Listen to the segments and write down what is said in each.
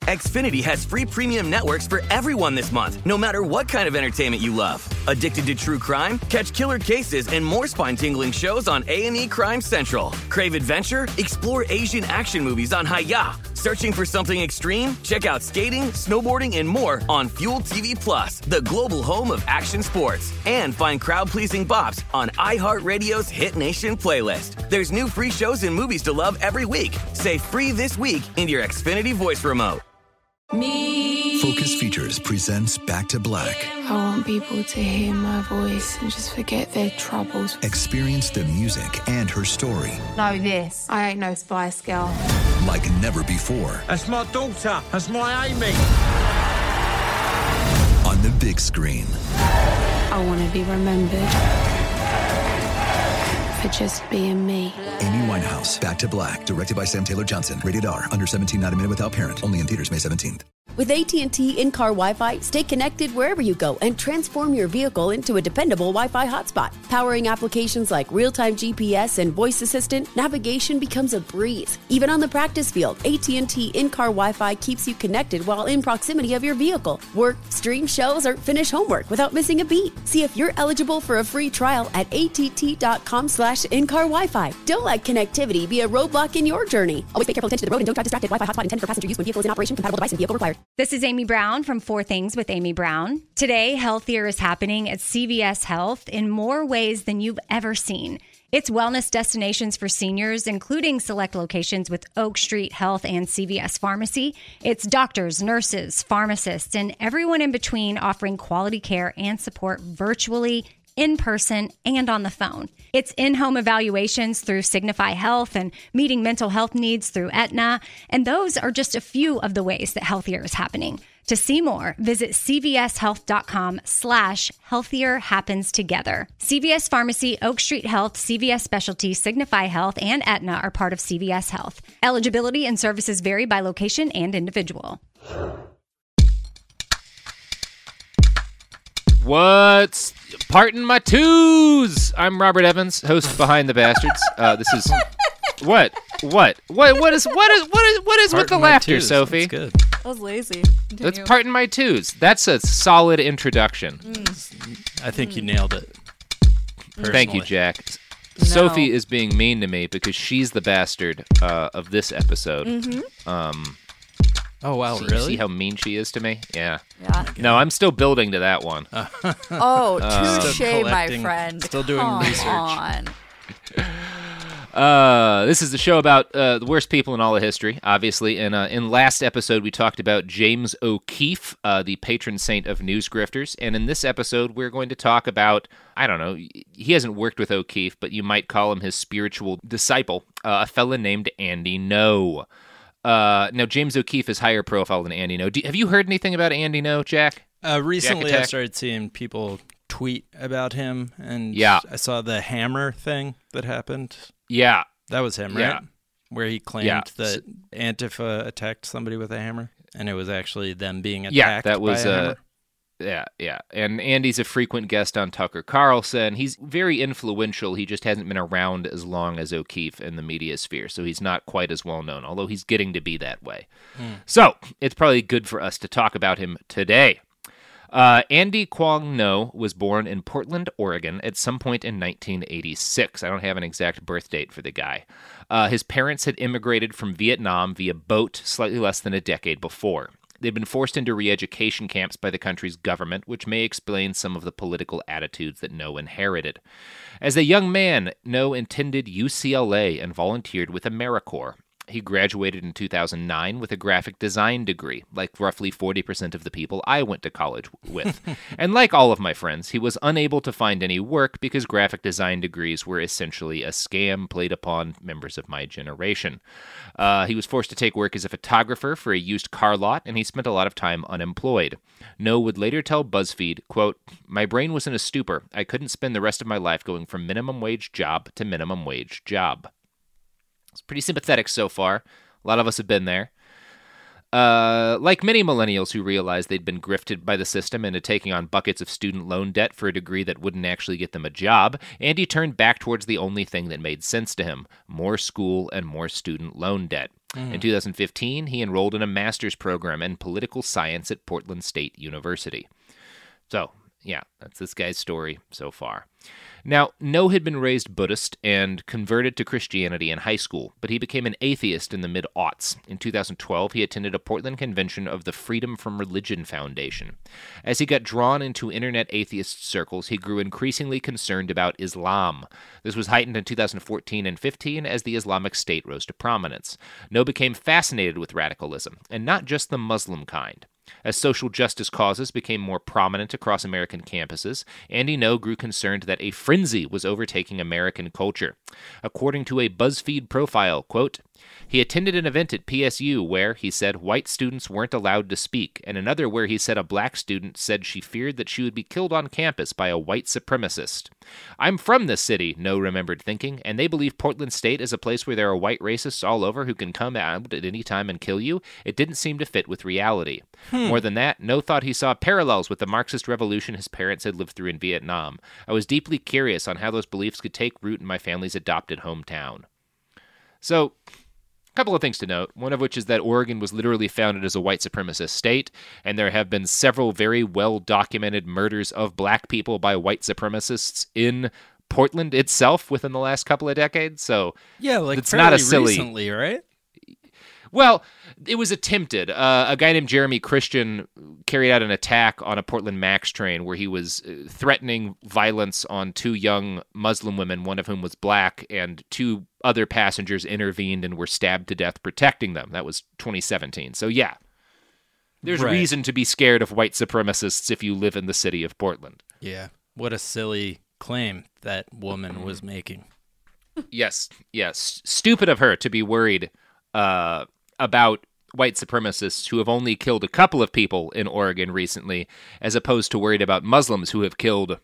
Xfinity has free premium networks for everyone this month, no matter what kind of entertainment you love. Addicted to true crime? Catch killer cases and more spine-tingling shows on A&E Crime Central. Crave adventure? Explore Asian action movies on Hi-YAH. Searching for something extreme? Check out skating, snowboarding, and more on Fuel TV Plus, the global home of action sports. And find crowd-pleasing bops on iHeartRadio's Hit Nation playlist. There's new free shows and movies to love every week. Say free this week in your Xfinity voice remote. Focus Features presents Back to Black. I want people to hear my voice and just forget their troubles. Experience the music and her story. Know this, I ain't no Spice Girl. Like never before. That's my daughter. That's my Amy. On the big screen. I want to be remembered for just being me. Amy Winehouse, Back to Black, directed by Sam Taylor Johnson. Rated R, under 17, not a minute without parent. Only in theaters May 17th. With AT&T in-car Wi-Fi, stay connected wherever you go and transform your vehicle into a dependable Wi-Fi hotspot. Powering applications like real-time GPS and voice assistant, navigation becomes a breeze. Even on the practice field, AT&T in-car Wi-Fi keeps you connected while in proximity of your vehicle. Work, stream shows, or finish homework without missing a beat. See if you're eligible for a free trial at att.com/in-car Wi-Fi. Don't let connectivity be a roadblock in your journey. Always pay careful attention to the road and don't drive distracted. Wi-Fi hotspot intended for passenger use when vehicle is in operation. Compatible device and vehicle required. This is Amy Brown from 4 Things with Amy Brown. Today, Healthier is happening at CVS Health in more ways than you've ever seen. It's wellness destinations for seniors, including select locations with Oak Street Health and CVS Pharmacy. It's doctors, nurses, pharmacists, and everyone in between offering quality care and support virtually, in person, and on the phone. It's in-home evaluations through Signify Health and meeting mental health needs through Aetna. And those are just a few of the ways that Healthier is happening. To see more, visit cvshealth.com/healthier happens together. CVS Pharmacy, Oak Street Health, CVS Specialty, Signify Health, and Aetna are part of CVS Health. Eligibility and services vary by location and individual. What's parting my twos? I'm Robert Evans, host of Behind the Bastards. This is what is with the laughter, Sophie? That's good. That was lazy. Continue. That's parting my twos. That's a solid introduction. I think you nailed it. Thank you, Jack. No. Sophie is being mean to me because she's the bastard of this episode. Oh, wow, See, really? See how mean she is to me? Yeah. Yeah. No, I'm still building to that one. Oh, touche, Still my collecting, friend. still doing Come research. on. This is the show about the worst people in all of history, obviously. And in last episode, we talked about James O'Keefe, the patron saint of news grifters. And in this episode, we're going to talk about, I don't know, he hasn't worked with O'Keefe, but you might call him his spiritual disciple, a fella named Andy Ngo. Now, James O'Keefe is higher profile than Andy Ngo. Have you heard anything about Andy Ngo, Jack? Recently, Jack I started seeing people tweet about him, and Yeah. I saw the hammer thing that happened. Yeah. That was him, Yeah. right? Where he claimed Yeah. that Antifa attacked somebody with a hammer, and it was actually them being attacked Yeah, that was by a hammer. Yeah. And Andy's a frequent guest on Tucker Carlson. He's very influential. He just hasn't been around as long as O'Keefe in the media sphere, so he's not quite as well known, although he's getting to be that way. So it's probably good for us to talk about him today. Andy Kwong Ngo was born in Portland, Oregon at some point in 1986. I don't have an exact birth date for the guy. His parents had immigrated from Vietnam via boat slightly less than a decade before. They'd been forced into re-education camps by the country's government, which may explain some of the political attitudes that Ngo inherited. As a young man, Ngo attended UCLA and volunteered with AmeriCorps. He graduated in 2009 with a graphic design degree, like roughly 40% of the people I went to college with. And like all of my friends, he was unable to find any work because graphic design degrees were essentially a scam played upon members of my generation. He was forced to take work as a photographer for a used car lot, and he spent a lot of time unemployed. Ngo would later tell BuzzFeed, quote, "My brain was in a stupor. I couldn't spend the rest of my life going from minimum wage job to minimum wage job." It's pretty sympathetic so far. A lot of us have been there. Like many millennials who realized they'd been grifted by the system into taking on buckets of student loan debt for a degree that wouldn't actually get them a job, Andy turned back towards the only thing that made sense to him: more school and more student loan debt. In 2015, he enrolled in a master's program in political science at Portland State University. So, yeah, that's this guy's story so far. Now, No had been raised Buddhist and converted to Christianity in high school, but he became an atheist in the mid-aughts. In 2012, he attended a Portland convention of the Freedom from Religion Foundation. As he got drawn into internet atheist circles, he grew increasingly concerned about Islam. This was heightened in 2014 and 15 as the Islamic State rose to prominence. No became fascinated with radicalism, and not just the Muslim kind. As social justice causes became more prominent across American campuses, Andy No grew concerned that a frenzy was overtaking American culture. According to a BuzzFeed profile, quote, he attended an event at PSU where, he said, white students weren't allowed to speak, and another where he said a black student said she feared that she would be killed on campus by a white supremacist. I'm from this city, No remembered thinking, and they believe Portland State is a place where there are white racists all over who can come out at any time and kill you. It didn't seem to fit with reality. More than that, No thought he saw parallels with the Marxist revolution his parents had lived through in Vietnam. I was deeply curious on how those beliefs could take root in my family's adopted hometown. So, a couple of things to note, one of which is that Oregon was literally founded as a white supremacist state, and there have been several very well-documented murders of black people by white supremacists in Portland itself within the last couple of decades, so yeah, like it's not a silly... recently, right? Well, it was attempted. A guy named Jeremy Christian carried out an attack on a Portland Max train where he was threatening violence on two young Muslim women, one of whom was black, and two other passengers intervened and were stabbed to death protecting them. That was 2017. So yeah, there's reason to be scared of white supremacists if you live in the city of Portland. Yeah, what a silly claim that woman was making. Yes. Stupid of her to be worried about white supremacists who have only killed a couple of people in Oregon recently, as opposed to worried about Muslims who have killed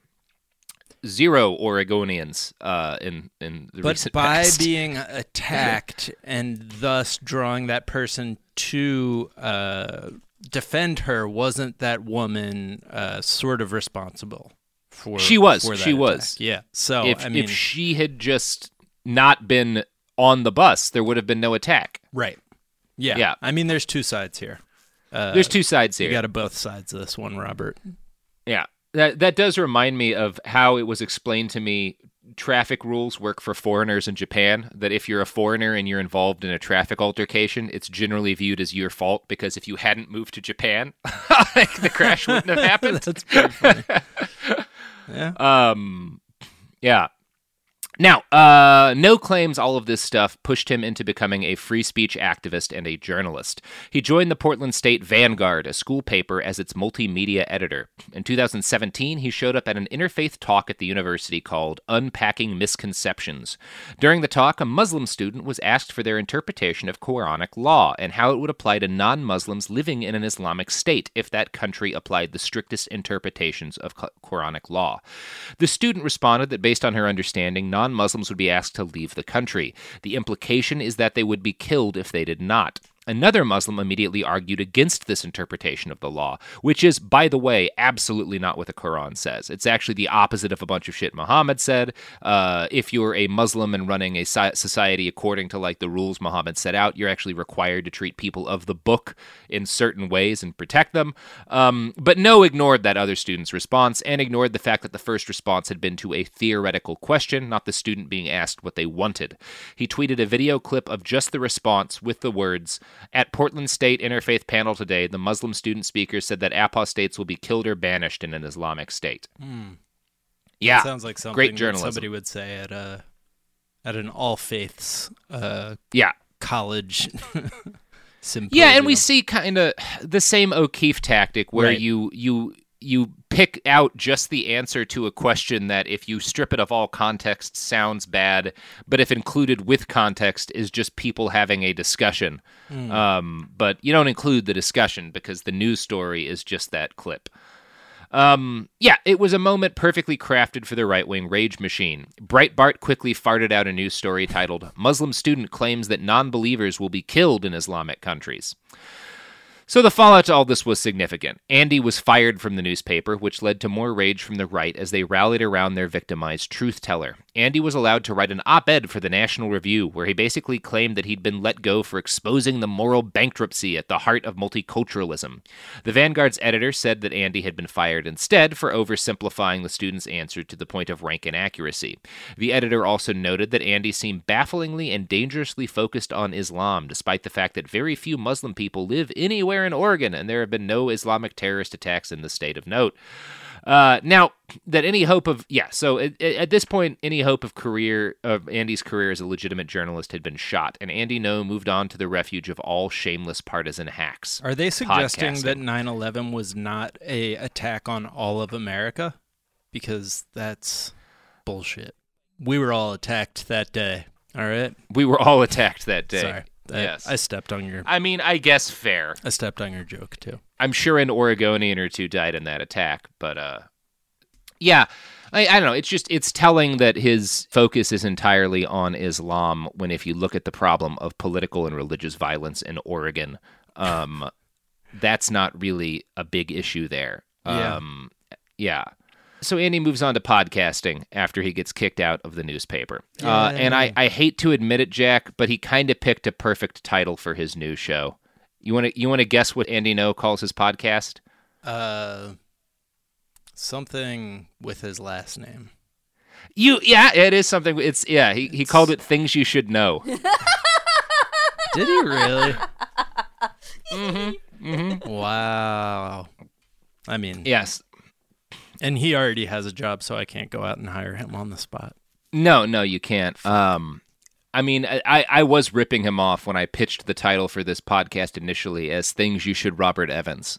0 Oregonians in the recent past. By being attacked and thus drawing that person to defend her, wasn't that woman sort of responsible for? She was. Yeah. So if she had just not been on the bus, there would have been no attack. Right. Yeah. I mean, there's two sides here. There's two sides here. You got both sides of this one, Robert. Yeah. That does remind me of how it was explained to me traffic rules work for foreigners in Japan, that if you're a foreigner and you're involved in a traffic altercation, it's generally viewed as your fault, because if you hadn't moved to Japan, the crash wouldn't have happened. That's pretty funny. Yeah. Yeah. Now, No claims all of this stuff pushed him into becoming a free speech activist and a journalist. He joined the Portland State Vanguard, a school paper, as its multimedia editor. In 2017, he showed up at an interfaith talk at the university called Unpacking Misconceptions. During the talk, a Muslim student was asked for their interpretation of Quranic law and how it would apply to non-Muslims living in an Islamic state if that country applied the strictest interpretations of Quranic law. The student responded that based on her understanding, non-Muslims would be asked to leave the country. The implication is that they would be killed if they did not. Another Muslim immediately argued against this interpretation of the law, which is, by the way, absolutely not what the Quran says. It's actually the opposite of a bunch of shit Muhammad said. If you're a Muslim and running a society according to like the rules Muhammad set out, you're actually required to treat people of the book in certain ways and protect them. But No ignored that other student's response and ignored the fact that the first response had been to a theoretical question, not the student being asked what they wanted. He tweeted a video clip of just the response with the words, "At Portland State Interfaith panel today, the Muslim student speaker said that apostates will be killed or banished in an Islamic state." Yeah, that sounds like something great journalism. That somebody would say at an all faiths college symposium. Yeah, and we see kind of the same O'Keefe tactic where you pick out just the answer to a question that, if you strip it of all context, sounds bad, but if included with context is just people having a discussion. But you don't include the discussion because the news story is just that clip. It was a moment perfectly crafted for the right-wing rage machine. Breitbart quickly farted out a news story titled, "Muslim Student Claims That Non-Believers Will Be Killed in Islamic Countries." So the fallout to all this was significant. Andy was fired from the newspaper, which led to more rage from the right as they rallied around their victimized truth teller. Andy was allowed to write an op-ed for the National Review, where he basically claimed that he'd been let go for exposing the moral bankruptcy at the heart of multiculturalism. The Vanguard's editor said that Andy had been fired instead for oversimplifying the student's answer to the point of rank inaccuracy. The editor also noted that Andy seemed bafflingly and dangerously focused on Islam, despite the fact that very few Muslim people live anywhere in Oregon, and there have been no Islamic terrorist attacks in the state of note. Now, that any hope of, so at this point, any hope of Andy's career as a legitimate journalist had been shot, and Andy Ngo moved on to the refuge of all shameless partisan hacks. Are they suggesting that 9/11 was not a attack on all of America? Because that's bullshit. We were all attacked that day, all right? We were all attacked that day. Sorry. Yes. I stepped on your... I mean, I guess fair. I stepped on your joke, too. I'm sure an Oregonian or two died in that attack, but, I don't know. It's telling that his focus is entirely on Islam when if you look at the problem of political and religious violence in Oregon, that's not really a big issue there. Yeah. So Andy moves on to podcasting after he gets kicked out of the newspaper. And I hate to admit it, Jack, but he kind of picked a perfect title for his new show. You want to guess what Andy Ngo calls his podcast? Something with his last name. It is something. He called it Things You Should Know. Did he really? Mm-hmm. Wow. I mean, yes. And he already has a job, so I can't go out and hire him on the spot. No, you can't. I mean, I was ripping him off when I pitched the title for this podcast initially as Things You Should Robert Evans.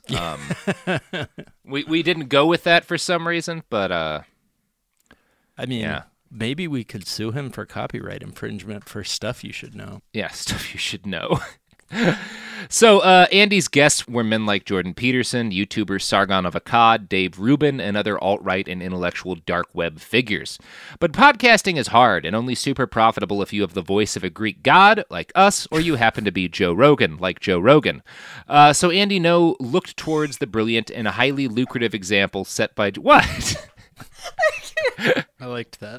We didn't go with that for some reason, but I mean, maybe we could sue him for copyright infringement for Stuff You Should Know. Yeah, Stuff You Should Know. So Andy's guests were men like Jordan Peterson, YouTuber Sargon of Akkad, Dave Rubin, and other alt-right and intellectual dark web figures. But podcasting is hard and only super profitable if you have the voice of a Greek god, like us, or you happen to be Joe Rogan, like Joe Rogan. So Andy Ngo looked towards the brilliant and highly lucrative example set by... What? I liked that.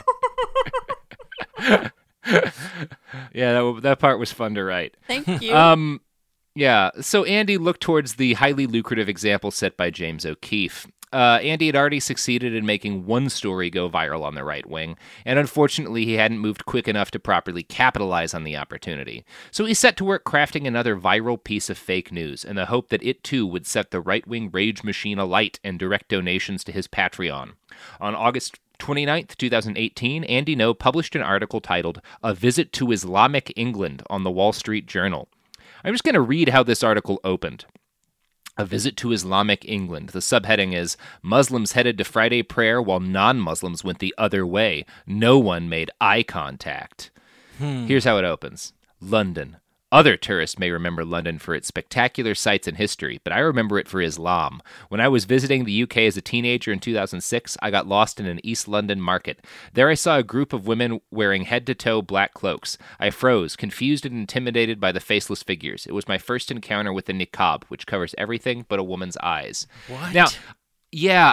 Yeah, that part was fun to write. Thank you. So Andy looked towards the highly lucrative example set by James O'Keefe. Andy had already succeeded in making one story go viral on the right wing, and unfortunately he hadn't moved quick enough to properly capitalize on the opportunity. So he set to work crafting another viral piece of fake news in the hope that it too would set the right-wing rage machine alight and direct donations to his Patreon. On August 29th, 2018, Andy Ngo published an article titled A Visit to Islamic England on the Wall Street Journal. I'm just going to read how this article opened. A Visit to Islamic England. The subheading is, Muslims headed to Friday prayer while non-Muslims went the other way. No one made eye contact. Here's how it opens. London. Other tourists may remember London for its spectacular sights and history, but I remember it for Islam. When I was visiting the UK as a teenager in 2006, I got lost in an East London market. There I saw a group of women wearing head-to-toe black cloaks. I froze, confused and intimidated by the faceless figures. It was my first encounter with the niqab, which covers everything but a woman's eyes. What? Now, yeah...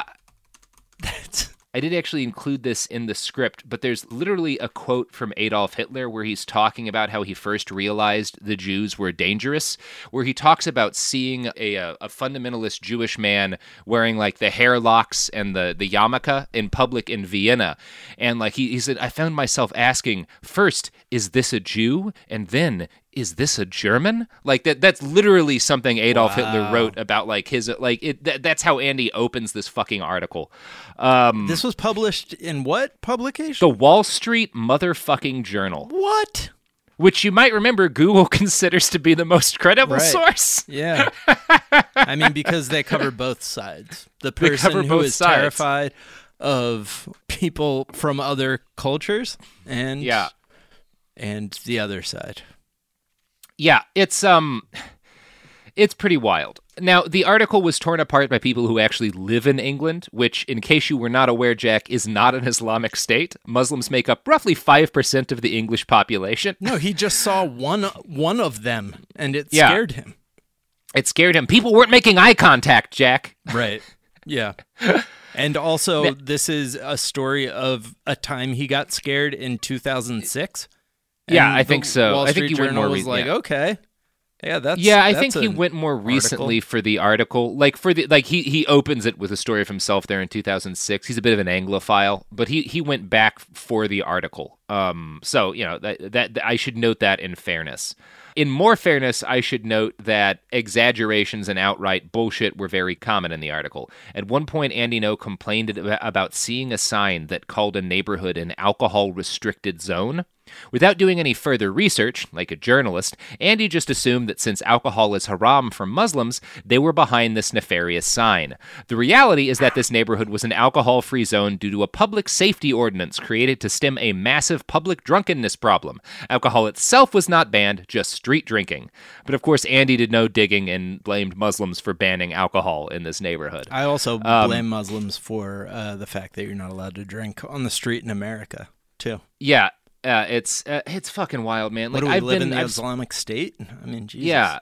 I did actually include this in the script, but there's literally a quote from Adolf Hitler where he's talking about how he first realized the Jews were dangerous, where he talks about seeing a fundamentalist Jewish man wearing like the hair locks and the yarmulke in public in Vienna. And like he said, I found myself asking, first, is this a Jew? And then, is this a German? Like that's literally something Adolf Hitler wrote about like his that's how Andy opens this fucking article. This was published in what publication? The Wall Street motherfucking Journal. What? Which you might remember Google considers to be the most credible source. Yeah. I mean, because they cover both sides. The person who is terrified of people from other cultures and the other side. Yeah, it's pretty wild. Now, the article was torn apart by people who actually live in England, which, in case you were not aware, Jack, is not an Islamic state. Muslims make up roughly 5% of the English population. No, he just saw one of them, and it scared him. It scared him. People weren't making eye contact, Jack. Right. Yeah. And also, this is a story of a time he got scared in 2006. Yeah, I think so. Wall I Street think he went more. was like, okay, yeah, that's. Yeah, I that's think he an went more recently article. for the article. He opens it with a story of himself there in 2006. He's a bit of an Anglophile, but he went back for the article. So that I should note that in fairness. In more fairness, I should note that exaggerations and outright bullshit were very common in the article. At one point, Andy Ngo complained about seeing a sign that called a neighborhood an alcohol-restricted zone. Without doing any further research, like a journalist, Andy just assumed that since alcohol is haram for Muslims, they were behind this nefarious sign. The reality is that this neighborhood was an alcohol-free zone due to a public safety ordinance created to stem a massive public drunkenness problem. Alcohol itself was not banned, just street drinking. But of course, Andy did no digging and blamed Muslims for banning alcohol in this neighborhood. I also blame Muslims for the fact that you're not allowed to drink on the street in America, too. Yeah. It's fucking wild, man. What, do we live in the Islamic State? I mean, Jesus. Yeah.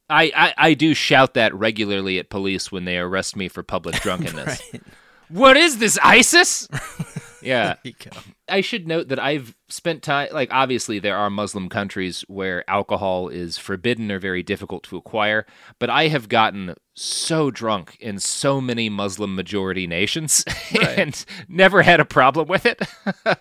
I do shout that regularly at police when they arrest me for public drunkenness. Right. What is this, ISIS? Yeah. There you go. I should note that I've spent time, like, obviously there are Muslim countries where alcohol is forbidden or very difficult to acquire, but I have gotten so drunk in so many Muslim majority nations and never had a problem with it.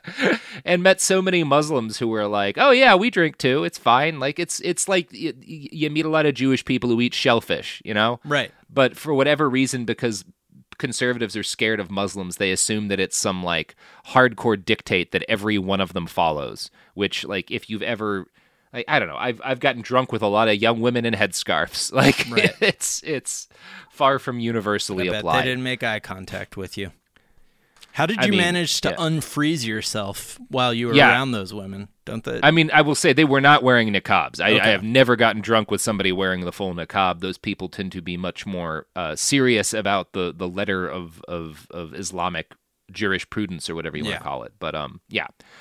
And met so many Muslims who were like, oh yeah, we drink too, it's fine. Like, it's like you meet a lot of Jewish people who eat shellfish, you know? Right. But for whatever reason, because conservatives are scared of Muslims, they assume that it's some like hardcore dictate that every one of them follows, which, like, if you've ever, like, I don't know, I've gotten drunk with a lot of young women in headscarves. Like, right. it's far from universally I bet applied. they didn't make eye contact with you. How did you manage to unfreeze yourself while you were around those women? Don't they? I mean, I will say they were not wearing niqabs. I have never gotten drunk with somebody wearing the full niqab. Those people tend to be much more serious about the letter of Islamic jurisprudence or whatever you want to call it. But yeah.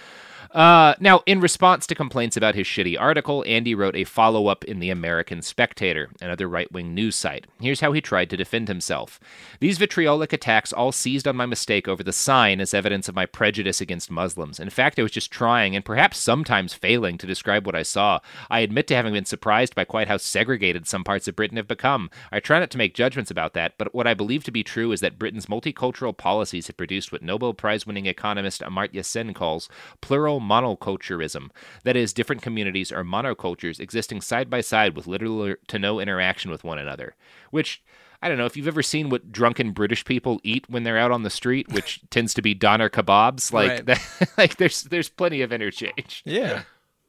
Now, in response to complaints about his shitty article, Andy wrote a follow-up in the American Spectator, another right-wing news site. Here's how he tried to defend himself. These vitriolic attacks all seized on my mistake over the sign as evidence of my prejudice against Muslims. In fact, I was just trying, and perhaps sometimes failing, to describe what I saw. I admit to having been surprised by quite how segregated some parts of Britain have become. I try not to make judgments about that, but what I believe to be true is that Britain's multicultural policies have produced what Nobel Prize-winning economist Amartya Sen calls plural monoculturism. That is, different communities are monocultures existing side by side with little to no interaction with one another. Which, I don't know, if you've ever seen what drunken British people eat when they're out on the street, which tends to be doner kebabs, like, like there's plenty of interchange. Yeah.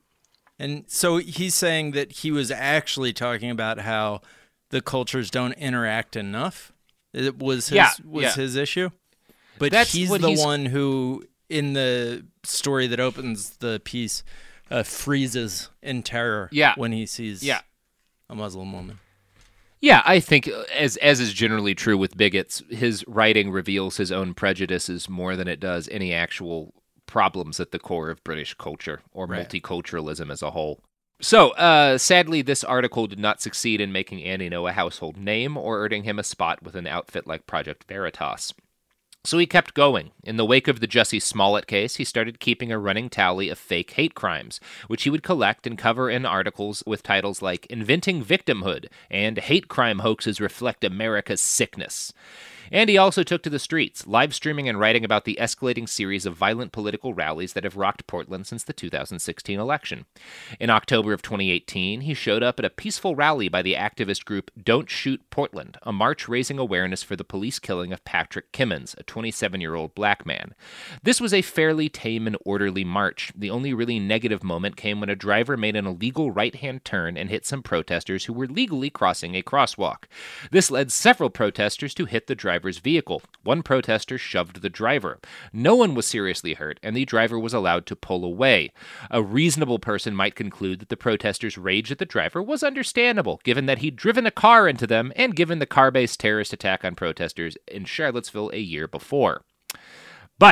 And so he's saying that he was actually talking about how the cultures don't interact enough. It was his issue. But he's the one who, in the story that opens the piece, freezes in terror when he sees a Muslim woman. Yeah, I think, as is generally true with bigots, his writing reveals his own prejudices more than it does any actual problems at the core of British culture or multiculturalism as a whole. So, sadly, this article did not succeed in making Andy Ngo a household name or earning him a spot with an outfit like Project Veritas. So he kept going. In the wake of the Jussie Smollett case, he started keeping a running tally of fake hate crimes, which he would collect and cover in articles with titles like Inventing Victimhood and Hate Crime Hoaxes Reflect America's Sickness. And he also took to the streets, live streaming and writing about the escalating series of violent political rallies that have rocked Portland since the 2016 election. In October of 2018, he showed up at a peaceful rally by the activist group Don't Shoot Portland, a march raising awareness for the police killing of Patrick Kimmons, a 27-year-old black man. This was a fairly tame and orderly march. The only really negative moment came when a driver made an illegal right-hand turn and hit some protesters who were legally crossing a crosswalk. This led several protesters to hit the driver's vehicle. One protester shoved the driver. No one was seriously hurt, and the driver was allowed to pull away. A reasonable person might conclude that the protesters' rage at the driver was understandable, given that he'd driven a car into them and given the car-based terrorist attack on protesters in Charlottesville a year before. But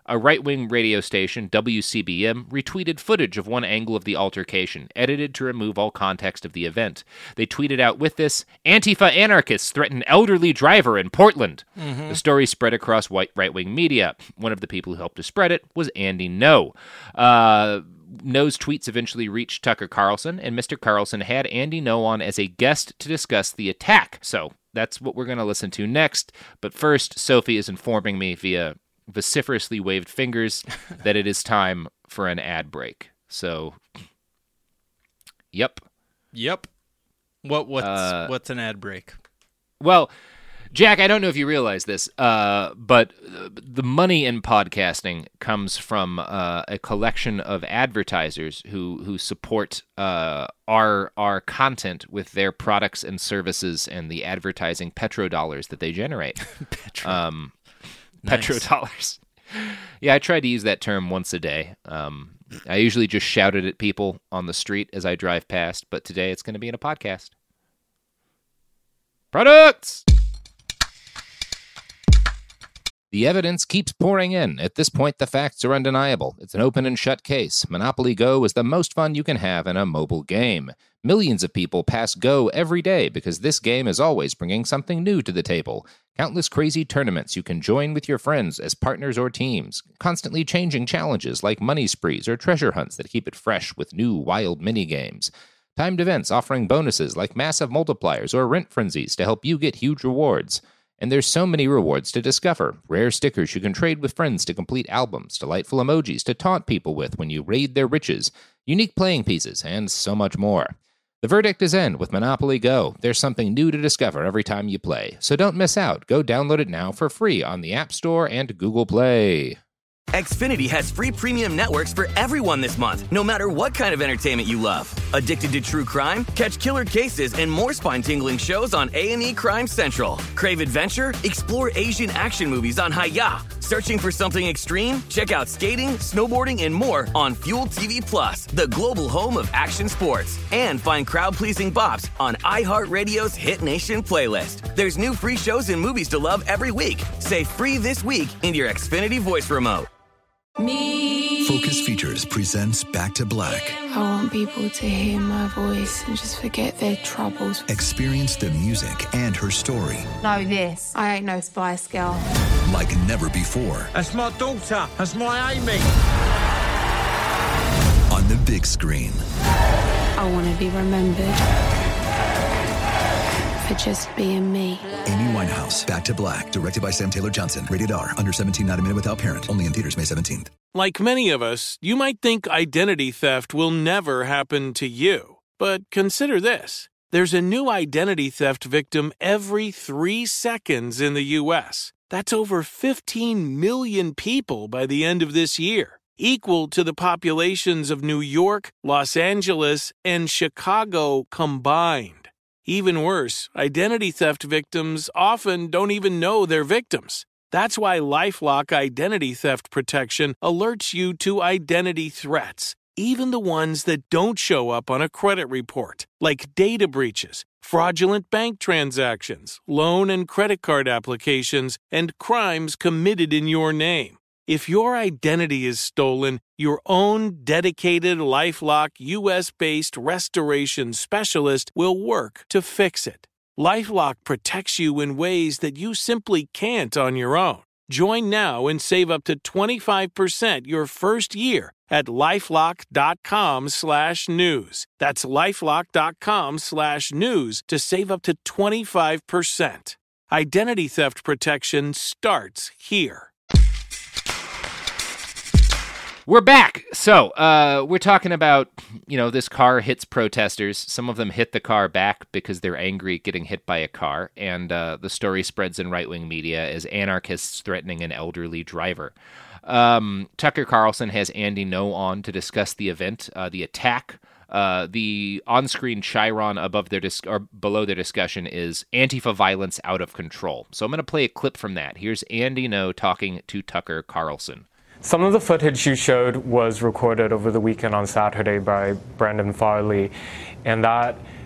A right-wing radio station, WCBM, retweeted footage of one angle of the altercation, edited to remove all context of the event. They tweeted out with this, "Antifa anarchists threaten elderly driver in Portland." The story spread across right-wing media. One of the people who helped to spread it was Andy Ngo. Ngo's tweets eventually reached Tucker Carlson, and Mr. Carlson had Andy Ngo on as a guest to discuss the attack. So that's what we're going to listen to next. But first, Sophie is informing me via vociferously waved fingers that it is time for an ad break. So, yep. What's an ad break? Well, Jack, I don't know if you realize this, but the money in podcasting comes from a collection of advertisers who support our content with their products and services and the advertising petrodollars that they generate. Petrodollars. Yeah, I try to use that term once a day. I usually just shout it at people on the street as I drive past, but today it's going to be in a podcast. Products! The evidence keeps pouring in. At this point, the facts are undeniable. It's an open and shut case. Monopoly Go is the most fun you can have in a mobile game. Millions of people pass Go every day because this game is always bringing something new to the table. Countless crazy tournaments you can join with your friends as partners or teams. Constantly changing challenges like money sprees or treasure hunts that keep it fresh with new wild mini-games. Timed events offering bonuses like massive multipliers or rent frenzies to help you get huge rewards. And there's so many rewards to discover. Rare stickers you can trade with friends to complete albums, delightful emojis to taunt people with when you raid their riches, unique playing pieces, and so much more. The verdict is in with Monopoly Go. There's something new to discover every time you play. So don't miss out. Go download it now for free on the App Store and Google Play. Xfinity has free premium networks for everyone this month, no matter what kind of entertainment you love. Addicted to true crime? Catch killer cases and more spine-tingling shows on A&E Crime Central. Crave adventure? Explore Asian action movies on Hi-Ya. Searching for something extreme? Check out skating, snowboarding, and more on Fuel TV Plus, the global home of action sports. And find crowd-pleasing bops on iHeartRadio's Hit Nation playlist. There's new free shows and movies to love every week. Say free this week in your Xfinity voice remote. Focus Features presents Back to Black. I want people to hear my voice and just forget their troubles. Experience the music and her story. Know this. I ain't no Spice Girl. Like never before. That's my daughter. That's my Amy. On the big screen. I want to be remembered for just being me. Amy Winehouse, Back to Black, directed by Sam Taylor Johnson. Rated R, under 17, not a minute without parent. Only in theaters May 17th. Like many of us, you might think identity theft will never happen to you. But consider this. There's a new identity theft victim every 3 seconds in the U.S. That's over 15 million people by the end of this year, equal to the populations of New York, Los Angeles, and Chicago combined. Even worse, identity theft victims often don't even know they're victims. That's why LifeLock Identity Theft Protection alerts you to identity threats, even the ones that don't show up on a credit report, like data breaches, fraudulent bank transactions, loan and credit card applications, and crimes committed in your name. If your identity is stolen, your own dedicated LifeLock U.S.-based restoration specialist will work to fix it. LifeLock protects you in ways that you simply can't on your own. Join now and save up to 25% your first year at LifeLock.com/news. That's LifeLock.com/news to save up to 25%. Identity theft protection starts here. We're back. So, we're talking about, this car hits protesters. Some of them hit the car back because they're angry getting hit by a car. And the story spreads in right-wing media as anarchists threatening an elderly driver. Tucker Carlson has Andy Ngo on to discuss the event, the attack. The on-screen chyron below their discussion is Antifa violence out of control. So I'm going to play a clip from that. Here's Andy Ngo talking to Tucker Carlson. Some of the footage you showed was recorded over the weekend on Saturday by Brandon Farley, and that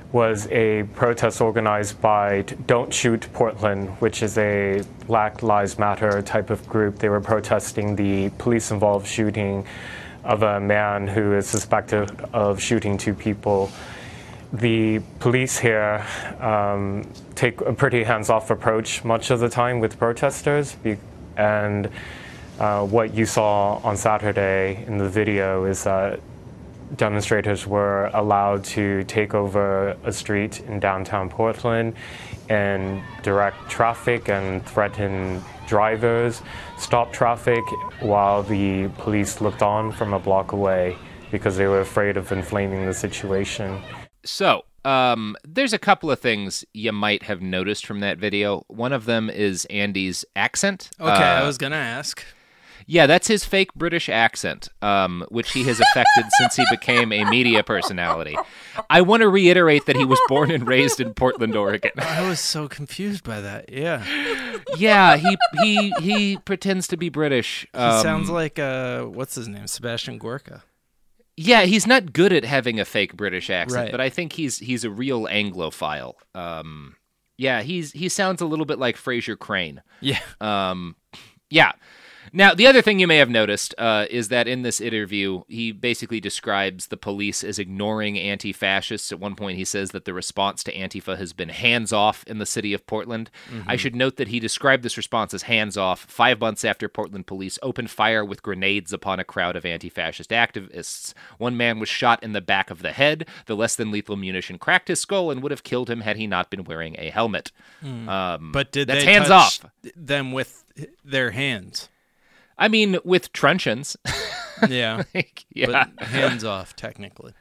was a protest organized by Don't Shoot Portland, which is a Black Lives Matter type of group. They were protesting the police-involved shooting of a man who is suspected of shooting 2 people. The police here take a pretty hands-off approach much of the time with protesters, and what you saw on Saturday in the video is that demonstrators were allowed to take over a street in downtown Portland and direct traffic and threaten drivers, stop traffic, while the police looked on from a block away because they were afraid of inflaming the situation. So, there's a couple of things you might have noticed from that video. One of them is Andy's accent. Okay, I was going to ask. Yeah, that's his fake British accent, which he has affected since he became a media personality. I want to reiterate that he was born and raised in Portland, Oregon. I was so confused by that. Yeah. Yeah, he pretends to be British. He sounds like, what's his name? Sebastian Gorka. Yeah, he's not good at having a fake British accent, right. But I think he's a real Anglophile. Yeah, he sounds a little bit like Fraser Crane. Yeah. Yeah. Now, the other thing you may have noticed is that in this interview, he basically describes the police as ignoring anti-fascists. At one point, he says that the response to Antifa has been hands-off in the city of Portland. Mm-hmm. I should note that he described this response as hands-off 5 months after Portland police opened fire with grenades upon a crowd of anti-fascist activists. One man was shot in the back of the head. The less-than-lethal munition cracked his skull and would have killed him had he not been wearing a helmet. But did that's they hands touch off them with their hands? I mean, with truncheons. Yeah. Yeah. But hands off, technically.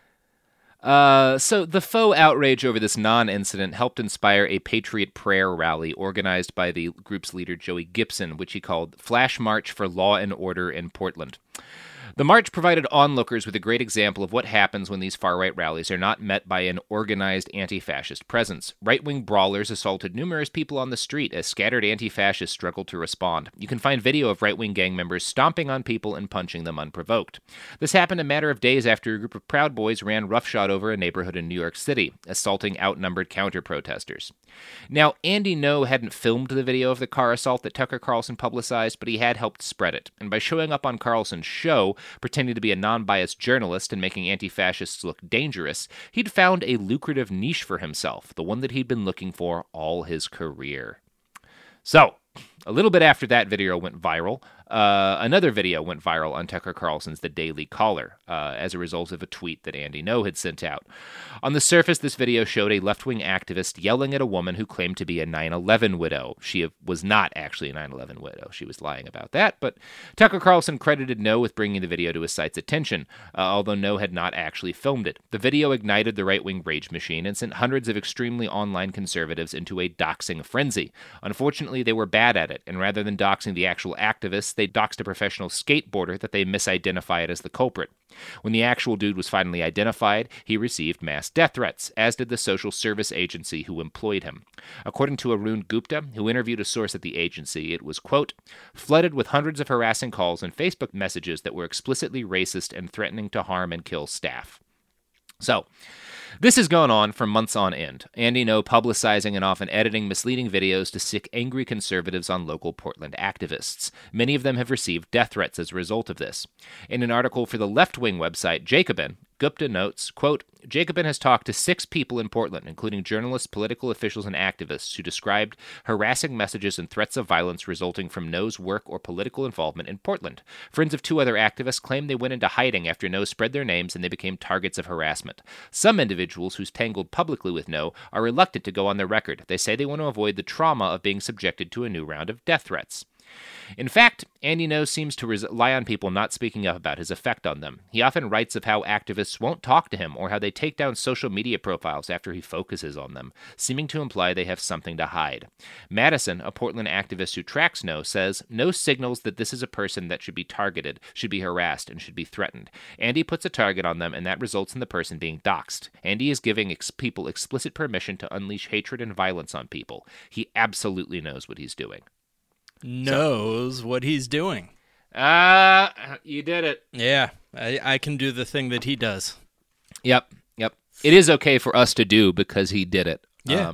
So the faux outrage over this non-incident helped inspire a Patriot Prayer rally organized by the group's leader, Joey Gibson, which he called Flash March for Law and Order in Portland. The march provided onlookers with a great example of what happens when these far-right rallies are not met by an organized anti-fascist presence. Right-wing brawlers assaulted numerous people on the street as scattered anti-fascists struggled to respond. You can find video of right-wing gang members stomping on people and punching them unprovoked. This happened a matter of days after a group of Proud Boys ran roughshod over a neighborhood in New York City, assaulting outnumbered counter-protesters. Now, Andy Ngo hadn't filmed the video of the car assault that Tucker Carlson publicized, but he had helped spread it. And by showing up on Carlson's show, pretending to be a non-biased journalist and making anti-fascists look dangerous, he'd found a lucrative niche for himself, the one that he'd been looking for all his career. So, a little bit after that video went viral, another video went viral on Tucker Carlson's The Daily Caller as a result of a tweet that Andy Ngo had sent out. On the surface, this video showed a left-wing activist yelling at a woman who claimed to be a 9/11 widow. She was not actually a 9/11 widow. She was lying about that, but Tucker Carlson credited Ngo with bringing the video to his site's attention, although Ngo had not actually filmed it. The video ignited the right-wing rage machine and sent hundreds of extremely online conservatives into a doxing frenzy. Unfortunately, they were bad at it, and rather than doxing the actual activists, they doxed a professional skateboarder that they misidentified as the culprit. When the actual dude was finally identified, he received mass death threats, as did the social service agency who employed him. According to Arun Gupta, who interviewed a source at the agency, it was, quote, flooded with hundreds of harassing calls and Facebook messages that were explicitly racist and threatening to harm and kill staff. So, this has gone on for months on end. Andy Ngo publicizing and often editing misleading videos to sick angry conservatives on local Portland activists. Many of them have received death threats as a result of this. In an article for the left-wing website Jacobin, Gupta notes, quote, Jacobin has talked to 6 people in Portland, including journalists, political officials, and activists, who described harassing messages and threats of violence resulting from Ngo's work or political involvement in Portland. Friends of 2 other activists claim they went into hiding after Ngo spread their names and they became targets of harassment. Some individuals who's tangled publicly with Ngo are reluctant to go on the record. They say they want to avoid the trauma of being subjected to a new round of death threats. In fact, Andy Ngo seems to rely on people not speaking up about his effect on them. He often writes of how activists won't talk to him or how they take down social media profiles after he focuses on them, seeming to imply they have something to hide. Madison, a Portland activist who tracks Ngo, says, Ngo signals that this is a person that should be targeted, should be harassed, and should be threatened. Andy puts a target on them, and that results in the person being doxxed. Andy is giving people explicit permission to unleash hatred and violence on people. He absolutely knows what he's doing. Knows what he's doing. You did it. Yeah, I can do the thing that he does. Yep. it is okay for us to do because he did it. Yeah.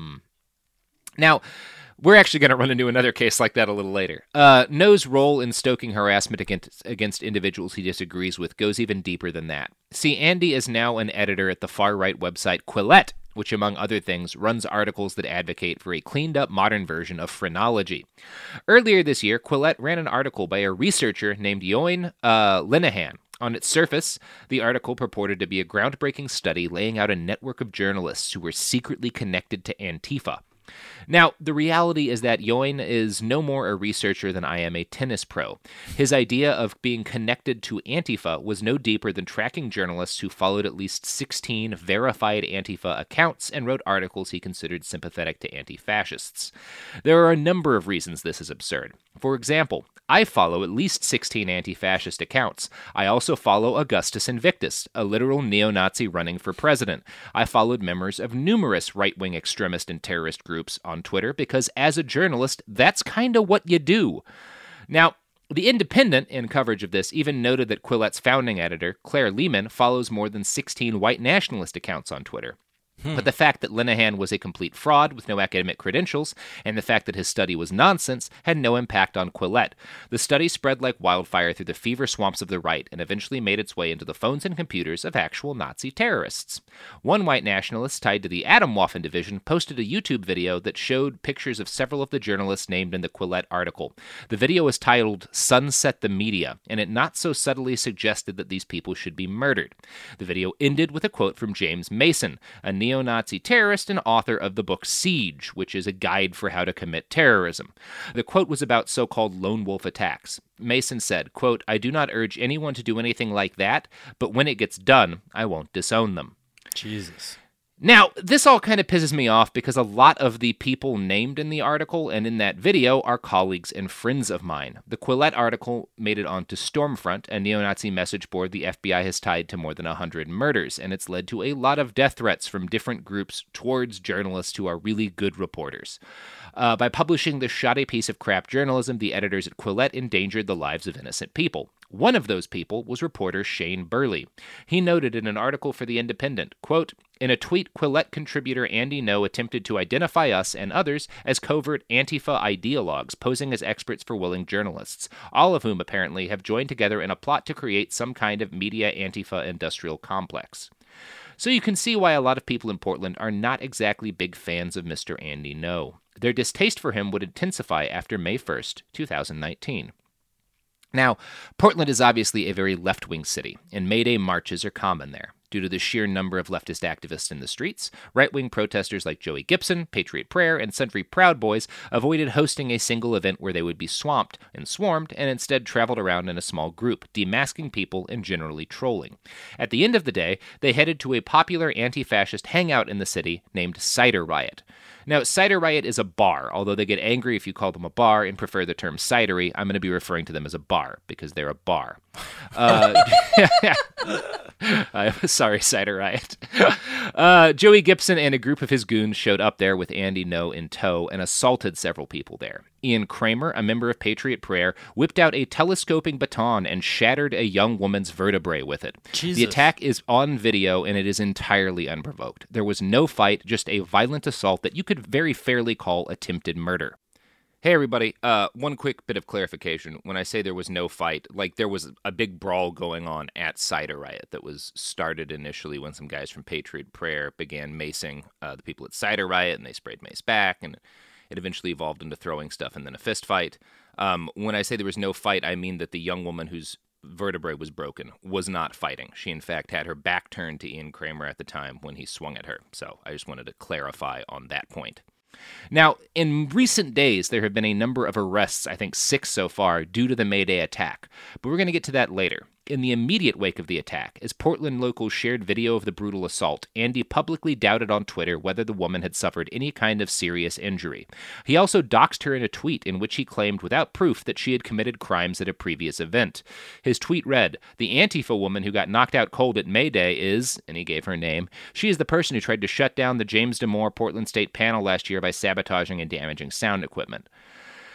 Now, we're actually going to run into another case like that a little later. No's role in stoking harassment against individuals he disagrees with goes even deeper than that. See, Andy is now an editor at the far-right website Quillette, which, among other things, runs articles that advocate for a cleaned-up modern version of phrenology. Earlier this year, Quillette ran an article by a researcher named Eoin Linehan. On its surface, the article purported to be a groundbreaking study laying out a network of journalists who were secretly connected to Antifa. Now, the reality is that Eoin is no more a researcher than I am a tennis pro. His idea of being connected to Antifa was no deeper than tracking journalists who followed at least 16 verified Antifa accounts and wrote articles he considered sympathetic to anti-fascists. There are a number of reasons this is absurd. For example, I follow at least 16 anti-fascist accounts. I also follow Augustus Invictus, a literal neo-Nazi running for president. I followed members of numerous right-wing extremist and terrorist groups on Twitter because, as a journalist, that's kind of what you do. Now, The Independent, in coverage of this, even noted that Quillette's founding editor, Claire Lehman, follows more than 16 white nationalist accounts on Twitter. But the fact that Linehan was a complete fraud with no academic credentials, and the fact that his study was nonsense, had no impact on Quillette. The study spread like wildfire through the fever swamps of the right, and eventually made its way into the phones and computers of actual Nazi terrorists. One white nationalist tied to the Atomwaffen division posted a YouTube video that showed pictures of several of the journalists named in the Quillette article. The video was titled "Sunset the Media," and it not so subtly suggested that these people should be murdered. The video ended with a quote from James Mason, a neo-Nazi terrorist and author of the book Siege, which is a guide for how to commit terrorism. The quote was about so-called lone wolf attacks. Mason said, quote, "I do not urge anyone to do anything like that, but when it gets done, I won't disown them." Jesus. Now, this all kind of pisses me off because a lot of the people named in the article and in that video are colleagues and friends of mine. The Quillette article made it onto Stormfront, a neo-Nazi message board the FBI has tied to more than 100 murders, and it's led to a lot of death threats from different groups towards journalists who are really good reporters. By publishing this shoddy piece of crap journalism, the editors at Quillette endangered the lives of innocent people. One of those people was reporter Shane Burley. He noted in an article for The Independent, quote, "In a tweet, Quillette contributor Andy No attempted to identify us and others as covert Antifa ideologues, posing as experts for willing journalists, all of whom apparently have joined together in a plot to create some kind of media Antifa industrial complex." So you can see why a lot of people in Portland are not exactly big fans of Mr. Andy No. Their distaste for him would intensify after May 1st, 2019. Now, Portland is obviously a very left-wing city, and May Day marches are common there. Due to the sheer number of leftist activists in the streets, right-wing protesters like Joey Gibson, Patriot Prayer, and Century Proud Boys avoided hosting a single event where they would be swamped and swarmed, and instead traveled around in a small group, demasking people and generally trolling. At the end of the day, they headed to a popular anti-fascist hangout in the city named Cider Riot. Now, Cider Riot is a bar, although they get angry if you call them a bar and prefer the term cidery. I'm going to be referring to them as a bar, because they're a bar. Sorry, Cider Riot. Joey Gibson and a group of his goons showed up there with Andy No in tow and assaulted several people there. Ian Kramer, a member of Patriot Prayer, whipped out a telescoping baton and shattered a young woman's vertebrae with it. Jesus. The attack is on video, and it is entirely unprovoked. There was no fight, just a violent assault that you could very fairly call attempted murder. Hey everybody, one quick bit of clarification. When I say there was no fight, like there was a big brawl going on at Cider Riot that was started initially when some guys from Patriot Prayer began macing the people at Cider Riot, and they sprayed mace back, and it eventually evolved into throwing stuff and then a fist fight. When I say there was no fight, I mean that the young woman whose vertebrae was broken was not fighting. She, in fact, had her back turned to Ian Kramer at the time when he swung at her. So I just wanted to clarify on that point. Now, in recent days, there have been a number of arrests, I think 6 so far, due to the May Day attack, but we're going to get to that later. In the immediate wake of the attack, as Portland locals shared video of the brutal assault, Andy publicly doubted on Twitter whether the woman had suffered any kind of serious injury. He also doxed her in a tweet in which he claimed without proof that she had committed crimes at a previous event. His tweet read, "The Antifa woman who got knocked out cold at May Day is," and he gave her name, "she is the person who tried to shut down the James Damore Portland State panel last year by sabotaging and damaging sound equipment."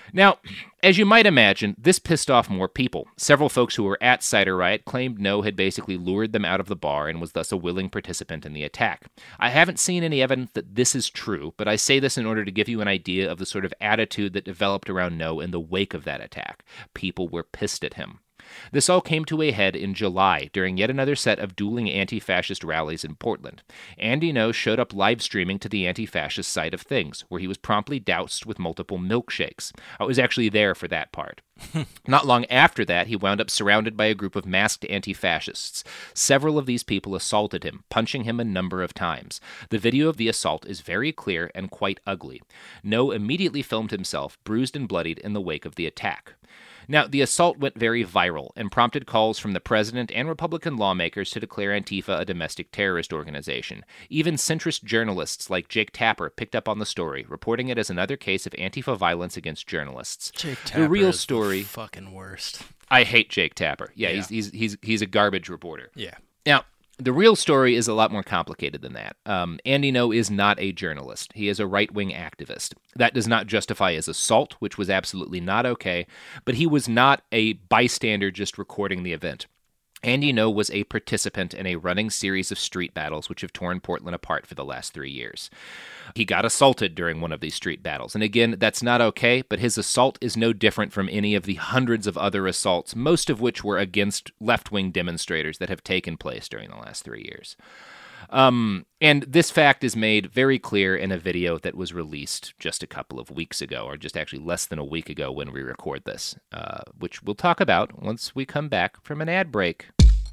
Now, as you might imagine, this pissed off more people. Several folks who were at Cider Riot claimed No had basically lured them out of the bar and was thus a willing participant in the attack. I haven't seen any evidence that this is true, but I say this in order to give you an idea of the sort of attitude that developed around No in the wake of that attack. People were pissed at him. This all came to a head in July during yet another set of dueling anti-fascist rallies in Portland. Andy No showed up live streaming to the anti-fascist side of things, where he was promptly doused with multiple milkshakes. I was actually there for that part. Not long after that, he wound up surrounded by a group of masked anti-fascists. Several of these people assaulted him, punching him a number of times. The video of the assault is very clear and quite ugly. No immediately filmed himself, bruised and bloodied, in the wake of the attack. Now, the assault went very viral and prompted calls from the president and Republican lawmakers to declare Antifa a domestic terrorist organization. Even centrist journalists like Jake Tapper picked up on the story, reporting it as another case of Antifa violence against journalists. Jake Tapper, the real story, is the fucking worst. I hate Jake Tapper. Yeah. He's a garbage reporter. Yeah. Now, the real story is a lot more complicated than that. Andy No is not a journalist. He is a right-wing activist. That does not justify his assault, which was absolutely not okay, but he was not a bystander just recording the event. Andy No was a participant in a running series of street battles which have torn Portland apart for the last 3 years. He got assaulted during one of these street battles. And again, that's not okay, but his assault is no different from any of the hundreds of other assaults, most of which were against left-wing demonstrators that have taken place during the last 3 years. And this fact is made very clear in a video that was released just a couple of weeks ago, or just actually less than a week ago when we record this, which we'll talk about once we come back from an ad break.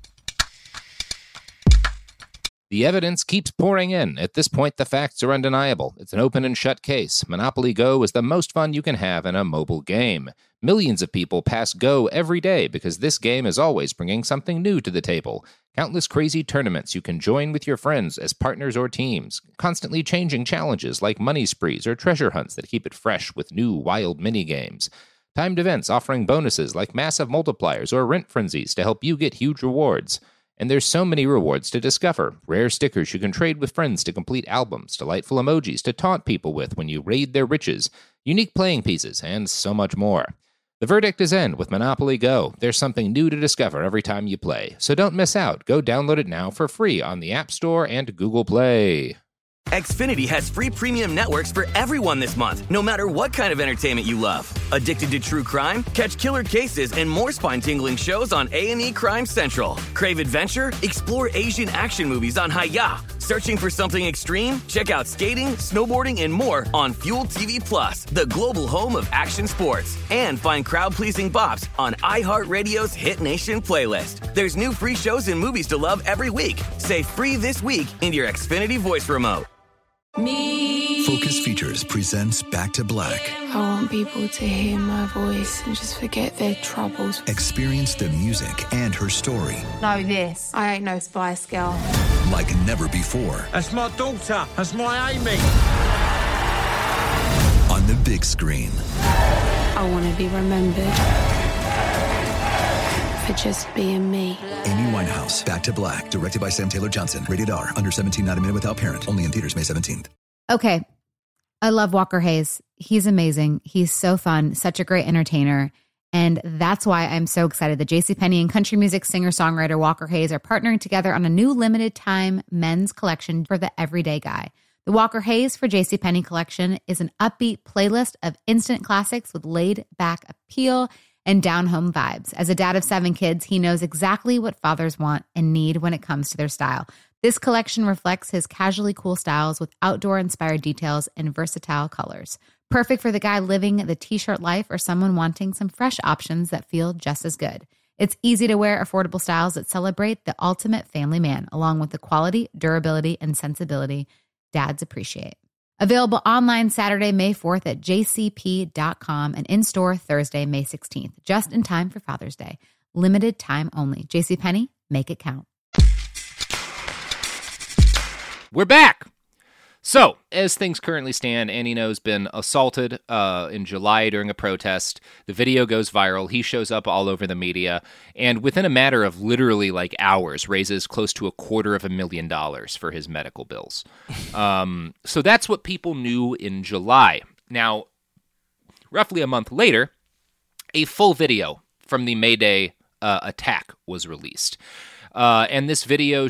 The evidence keeps pouring in. At this point, the facts are undeniable. It's an open and shut case. Monopoly Go is the most fun you can have in a mobile game. Millions of people pass Go every day because this game is always bringing something new to the table. Countless crazy tournaments you can join with your friends as partners or teams. Constantly changing challenges like money sprees or treasure hunts that keep it fresh with new wild mini-games. Timed events offering bonuses like massive multipliers or rent frenzies to help you get huge rewards. And there's so many rewards to discover. Rare stickers you can trade with friends to complete albums, delightful emojis to taunt people with when you raid their riches, unique playing pieces, and so much more. The verdict is in with Monopoly Go. There's something new to discover every time you play. So don't miss out. Go download it now for free on the App Store and Google Play. Xfinity has free premium networks for everyone this month, no matter what kind of entertainment you love. Addicted to true crime? Catch killer cases and more spine-tingling shows on A&E Crime Central. Crave adventure? Explore Asian action movies on Hi-Ya. Searching for something extreme? Check out skating, snowboarding, and more on Fuel TV Plus, the global home of action sports. And find crowd-pleasing bops on iHeartRadio's Hit Nation playlist. There's new free shows and movies to love every week. Say free this week in your Xfinity voice remote. Focus Features presents Back to Black. I want people to hear my voice and just forget their troubles. Experience the music and her story. Know this, I ain't no Spice Girl. Like never before. That's my daughter. That's my Amy. On the big screen. I want to be remembered for just being me. Amy Winehouse, Back to Black, directed by Sam Taylor Johnson. Rated R, under 17, not a minute without parent. Only in theaters May 17th. Okay. I love Walker Hayes. He's amazing. He's so fun, such a great entertainer. And that's why I'm so excited that JCPenney and country music singer-songwriter Walker Hayes are partnering together on a new limited-time men's collection for the everyday guy. The Walker Hayes for JCPenney collection is an upbeat playlist of instant classics with laid-back appeal and down-home vibes. As a dad of 7 kids, he knows exactly what fathers want and need when it comes to their style. This collection reflects his casually cool styles with outdoor-inspired details and versatile colors. Perfect for the guy living the t-shirt life or someone wanting some fresh options that feel just as good. It's easy to wear, affordable styles that celebrate the ultimate family man, along with the quality, durability, and sensibility dads appreciate. Available online Saturday, May 4th at jcp.com and in-store Thursday, May 16th, just in time for Father's Day. Limited time only. JCPenney, make it count. We're back! So, as things currently stand, Andy No's been assaulted in July during a protest. The video goes viral. He shows up all over the media, and within a matter of literally like hours, raises close to $250,000 for his medical bills. So that's what people knew in July. Now, Roughly a month later, a full video from the May Day attack was released. And this video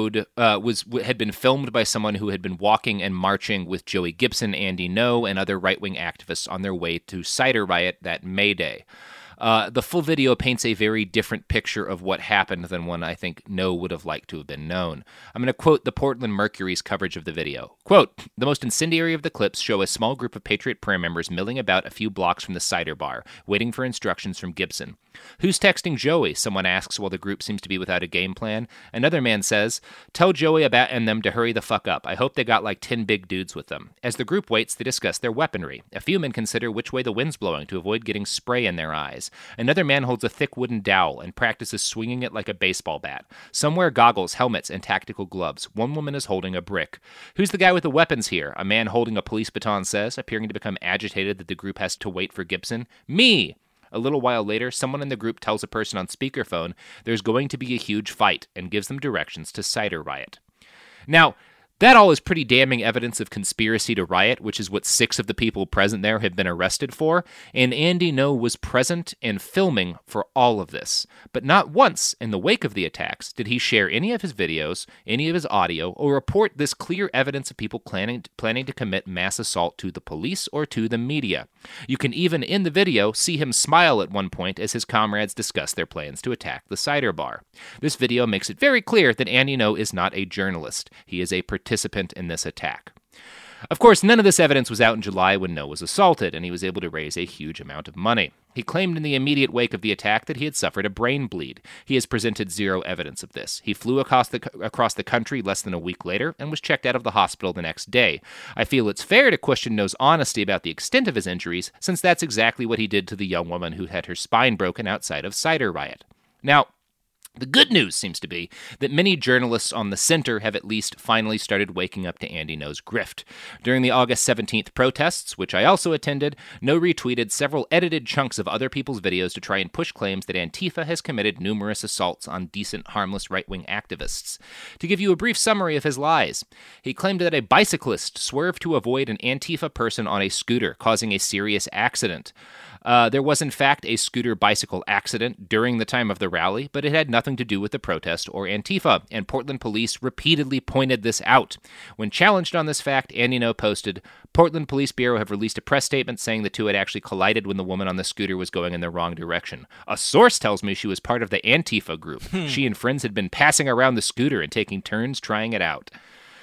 had been filmed by someone who had been walking and marching with Joey Gibson, Andy Ngo, and other right-wing activists on their way to Cider Riot that May Day. The full video paints a very different picture of what happened than one I think Ngo would have liked to have been known. I'm going to quote the Portland Mercury's coverage of the video. Quote, "The most incendiary of the clips show a small group of Patriot Prayer members milling about a few blocks from the cider bar, waiting for instructions from Gibson. Who's texting Joey? Someone asks while the group seems to be without a game plan. Another man says, tell Joey and them to hurry the fuck up. I hope they got like 10 big dudes with them. As the group waits, they discuss their weaponry. A few men consider which way the wind's blowing to avoid getting spray in their eyes. Another man holds a thick wooden dowel and practices swinging it like a baseball bat. Some wear goggles, helmets, and tactical gloves. One woman is holding a brick. Who's the guy with the weapons here? A man holding a police baton says, appearing to become agitated that the group has to wait for Gibson. Me! A little while later, someone in the group tells a person on speakerphone there's going to be a huge fight and gives them directions to Cider Riot. Now, that all is pretty damning evidence of conspiracy to riot, which is what 6 of the people present there have been arrested for, and Andy Ngo was present and filming for all of this. But not once in the wake of the attacks did he share any of his videos, any of his audio, or report this clear evidence of people planning to commit mass assault to the police or to the media. You can even, in the video, see him smile at one point as his comrades discuss their plans to attack the cider bar. This video makes it very clear that Andy Ngo is not a journalist. He is a participant in this attack. Of course, none of this evidence was out in July when Ngo was assaulted, and he was able to raise a huge amount of money. He claimed in the immediate wake of the attack that he had suffered a brain bleed. He has presented zero evidence of this. He flew across the country less than a week later and was checked out of the hospital the next day. I feel it's fair to question Ngo's honesty about the extent of his injuries, since that's exactly what he did to the young woman who had her spine broken outside of Cider Riot. Now, the good news seems to be that many journalists on the center have at least finally started waking up to Andy Ngo's grift. During the August 17th protests, which I also attended, Ngo retweeted several edited chunks of other people's videos to try and push claims that Antifa has committed numerous assaults on decent, harmless right-wing activists. To give you a brief summary of his lies, he claimed that a bicyclist swerved to avoid an Antifa person on a scooter, causing a serious accident. There was, in fact, a scooter-bicycle accident during the time of the rally, but it had nothing to do with the protest or Antifa, and Portland police repeatedly pointed this out. When challenged on this fact, Andy Ngo posted, Portland Police Bureau have released a press statement saying the two had actually collided when the woman on the scooter was going in the wrong direction. A source tells me she was part of the Antifa group. She and friends had been passing around the scooter and taking turns trying it out.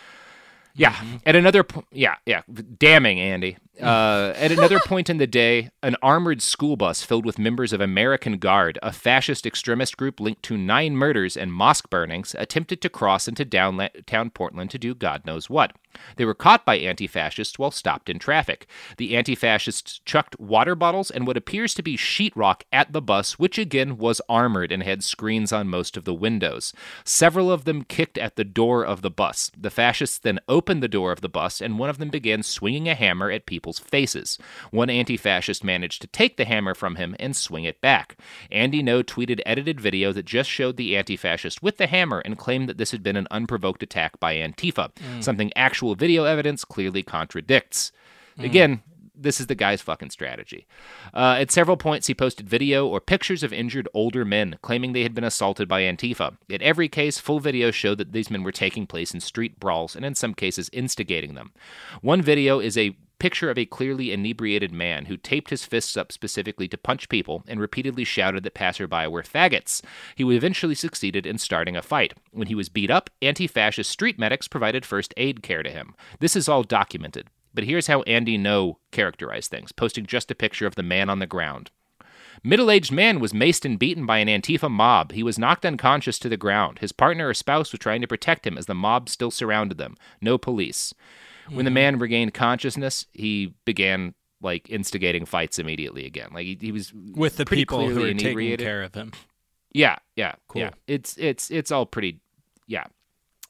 Yeah, at another damning, Andy. At another point in the day, an armored school bus filled with members of American Guard, a fascist extremist group linked to 9 murders and mosque burnings, attempted to cross into downtown Portland to do God knows what. They were caught by anti-fascists while stopped in traffic. The anti-fascists chucked water bottles and what appears to be sheetrock at the bus, which again was armored and had screens on most of the windows. Several of them kicked at the door of the bus. The fascists then opened the door of the bus, and one of them began swinging a hammer at people's faces. One anti-fascist managed to take the hammer from him and swing it back. Andy Ngo tweeted edited video that just showed the anti-fascist with the hammer and claimed that this had been an unprovoked attack by Antifa, something actual video evidence clearly contradicts. Again, this is the guy's fucking strategy. At several points, he posted video or pictures of injured older men, claiming they had been assaulted by Antifa. In every case, full videos showed that these men were taking place in street brawls and in some cases instigating them. One video is a picture of a clearly inebriated man who taped his fists up specifically to punch people and repeatedly shouted that passerby were faggots. He eventually succeeded in starting a fight. When he was beat up, anti-fascist street medics provided first aid care to him. This is all documented. But here's how Andy Ngo characterized things, posting just a picture of the man on the ground. Middle-aged man was maced and beaten by an Antifa mob. He was knocked unconscious to the ground. His partner or spouse was trying to protect him as the mob still surrounded them. No police. When the man regained consciousness, he began, instigating fights immediately again. He was with the people who were taking care of him. Yeah, cool. Yeah. It's all pretty, yeah.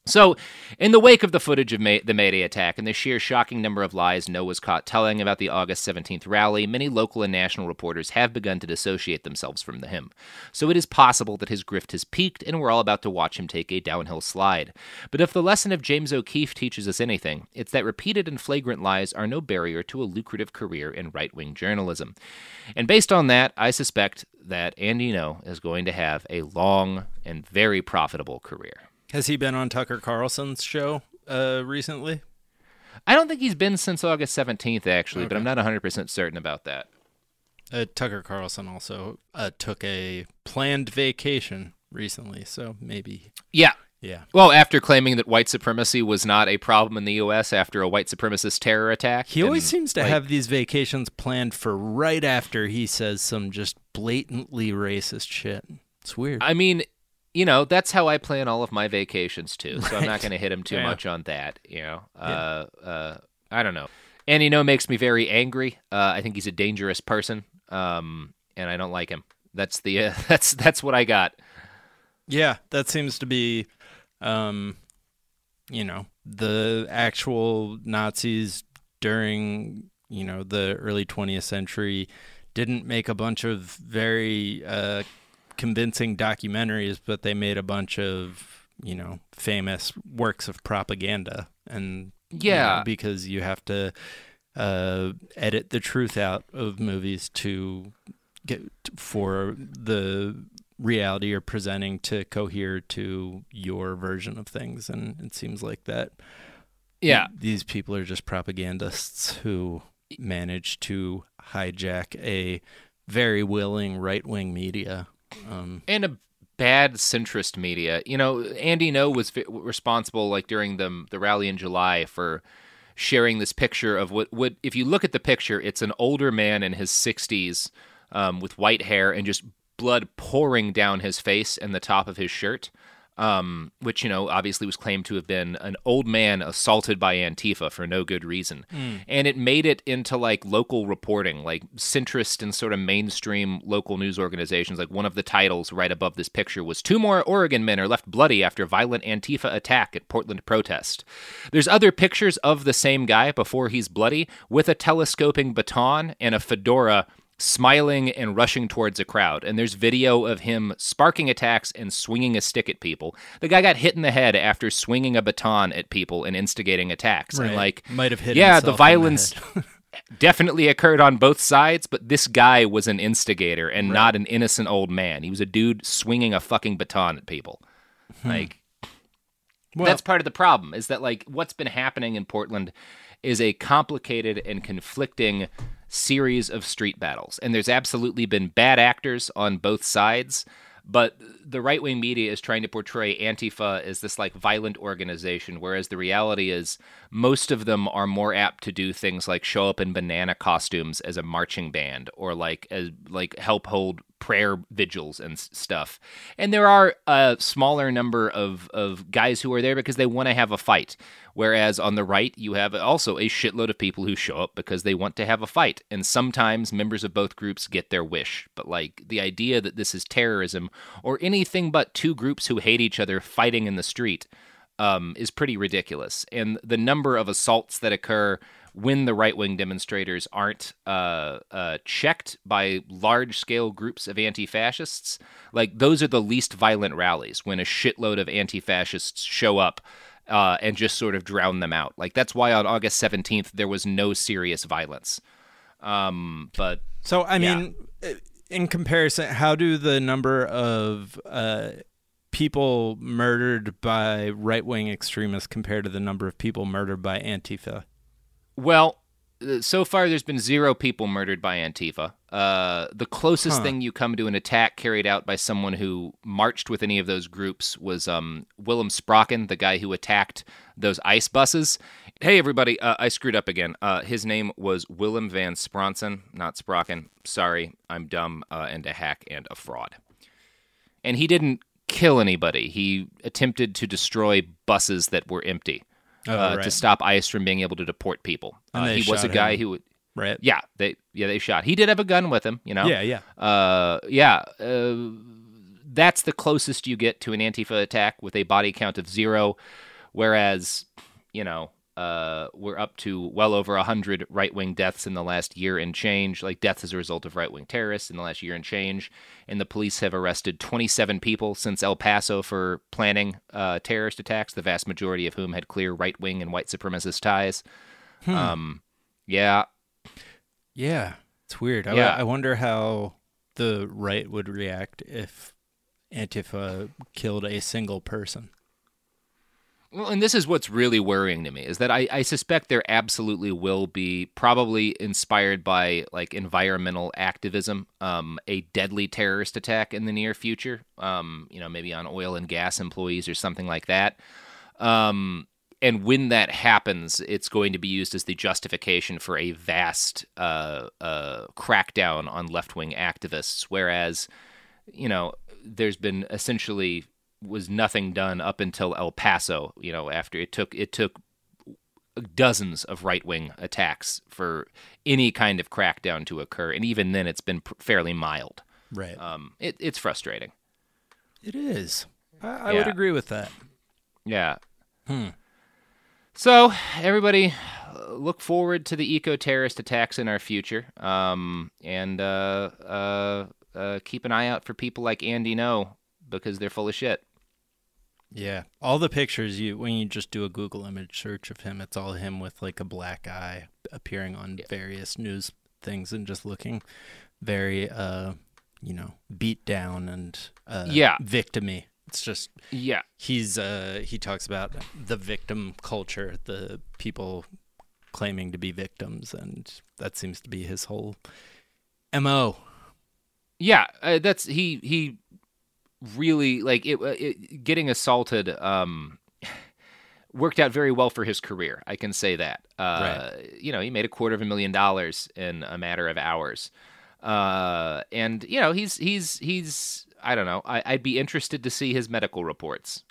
So, in the wake of the footage of the Mayday attack and the sheer shocking number of lies Ngo was caught telling about the August 17th rally, many local and national reporters have begun to dissociate themselves from him. So it is possible that his grift has peaked and we're all about to watch him take a downhill slide. But if the lesson of James O'Keefe teaches us anything, it's that repeated and flagrant lies are no barrier to a lucrative career in right-wing journalism. And based on that, I suspect that Andy Ngo is going to have a long and very profitable career. Has he been on Tucker Carlson's show recently? I don't think he's been since August 17th, actually, but I'm not 100% certain about that. Tucker Carlson also took a planned vacation recently, so maybe... Yeah. Yeah. Well, after claiming that white supremacy was not a problem in the U.S. after a white supremacist terror attack. He always seems to have these vacations planned for right after he says some just blatantly racist shit. It's weird. I mean... You know, that's how I plan all of my vacations, too, so I'm not going to hit him too much on that, you know. I don't know. Andy Ngo makes me very angry. I think he's a dangerous person, and I don't like him. That's the that's what I got. Yeah, that seems to be, you know, the actual Nazis during, you know, the early 20th century didn't make a bunch of very... convincing documentaries, but they made a bunch of, you know, famous works of propaganda. And yeah, you know, because you have to edit the truth out of movies to get for the reality you're presenting to cohere to your version of things. And it seems like that. Yeah, these people are just propagandists who manage to hijack a very willing right-wing media. And a bad centrist media. You know, Andy Ngo was responsible, like during the rally in July, for sharing this picture of what if you look at the picture, it's an older man in his 60s with white hair and just blood pouring down his face and the top of his shirt, which, you know, obviously was claimed to have been an old man assaulted by Antifa for no good reason. And it made it into, like, local reporting, like centrist and sort of mainstream local news organizations. Like, one of the titles right above this picture was 2 more Oregon men are left bloody after violent Antifa attack at Portland protest. There's other pictures of the same guy before he's bloody with a telescoping baton and a fedora smiling and rushing towards a crowd. And there's video of him sparking attacks and swinging a stick at people. The guy got hit in the head after swinging a baton at people and instigating attacks. Right. And like, might have hit the violence definitely occurred on both sides, but this guy was an instigator and not an innocent old man. He was a dude swinging a fucking baton at people. Like, that's part of the problem, is that, like, what's been happening in Portland is a complicated and conflicting series of street battles. And there's absolutely been bad actors on both sides, but the right-wing media is trying to portray Antifa as this, like, violent organization, whereas the reality is most of them are more apt to do things like show up in banana costumes as a marching band, or like help hold prayer vigils and stuff. And there are a smaller number of guys who are there because they want to have a fight. Whereas on the right, you have also a shitload of people who show up because they want to have a fight. And sometimes members of both groups get their wish. But, like, the idea that this is terrorism or anything but two groups who hate each other fighting in the street is pretty ridiculous. And the number of assaults that occur when the right-wing demonstrators aren't checked by large-scale groups of anti-fascists, like, those are the least violent rallies, when a shitload of anti-fascists show up and just sort of drown them out. Like, that's why on August 17th there was no serious violence. But so, I mean, in comparison, how do the number of people murdered by right-wing extremists compare to the number of people murdered by Antifa? Well, so far there's been 0 people murdered by Antifa. The closest thing you come to an attack carried out by someone who marched with any of those groups was Willem Spraken, the guy who attacked those ICE buses. Hey, everybody, I screwed up again. His name was Willem van Spronsen, not Spraken. Sorry, I'm dumb and a hack and a fraud. And he didn't kill anybody. He attempted to destroy buses that were empty. To stop ICE from being able to deport people. He was a guy who would... Right. Yeah, they shot. He did have a gun with him, you know? Yeah. That's the closest you get to an Antifa attack with a body count of 0. whereas, we're up to well over 100 right-wing deaths in the last year and change, like deaths as a result of right-wing terrorists in the last year and change. And the police have arrested 27 people since El Paso for planning terrorist attacks, the vast majority of whom had clear right-wing and white supremacist ties. Yeah. Yeah, it's weird. I wonder how the right would react if Antifa killed a single person. Well, and this is what's really worrying to me, is that I suspect there absolutely will be, probably inspired by like environmental activism, a deadly terrorist attack in the near future, maybe on oil and gas employees or something like that. And when that happens, it's going to be used as the justification for a vast crackdown on left-wing activists, whereas, there's been essentially was nothing done up until El Paso, after it took dozens of right-wing attacks for any kind of crackdown to occur, and even then it's been fairly mild. Right. It's frustrating. It is. I would agree with that. Yeah. So, everybody, look forward to the eco-terrorist attacks in our future, and keep an eye out for people like Andy Ngo, because they're full of shit. Yeah. All the pictures, when you just do a Google image search of him, it's all him with like a black eye appearing on various news things and just looking very, beat down and victim-y. It's just, he talks about the victim culture, the people claiming to be victims, and that seems to be his whole MO. Yeah, that's, he really, like, getting assaulted worked out very well for his career. I can say that. Right. He made $250,000 in a matter of hours. And, he's I don't know. I'd be interested to see his medical reports.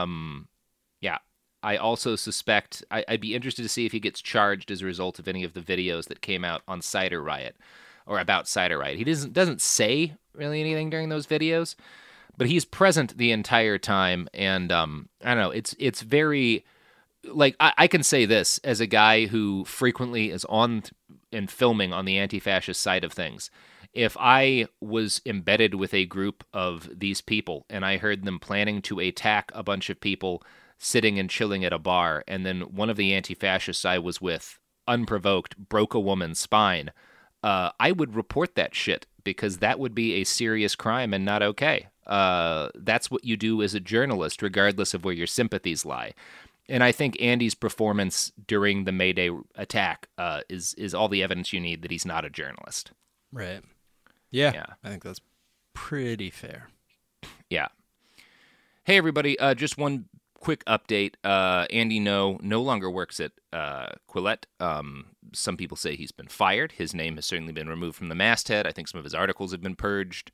I also suspect I'd be interested to see if he gets charged as a result of any of the videos that came out on Cider Riot or about Cider Riot. He doesn't say really anything during those videos, but he's present the entire time. And I don't know. It's very, like, I can say this as a guy who frequently is on and filming on the anti-fascist side of things. If I was embedded with a group of these people and I heard them planning to attack a bunch of people sitting and chilling at a bar, and then one of the anti-fascists I was with, unprovoked, broke a woman's spine, I would report that shit, because that would be a serious crime and not okay. That's what you do as a journalist, regardless of where your sympathies lie. And I think Andy's performance during the May Day attack is all the evidence you need that he's not a journalist. Right. Yeah, I think that's pretty fair. Yeah. Hey, everybody, just one quick update. Andy Ngo no longer works at Quillette. Some people say he's been fired. His name has certainly been removed from the masthead. I think some of his articles have been purged.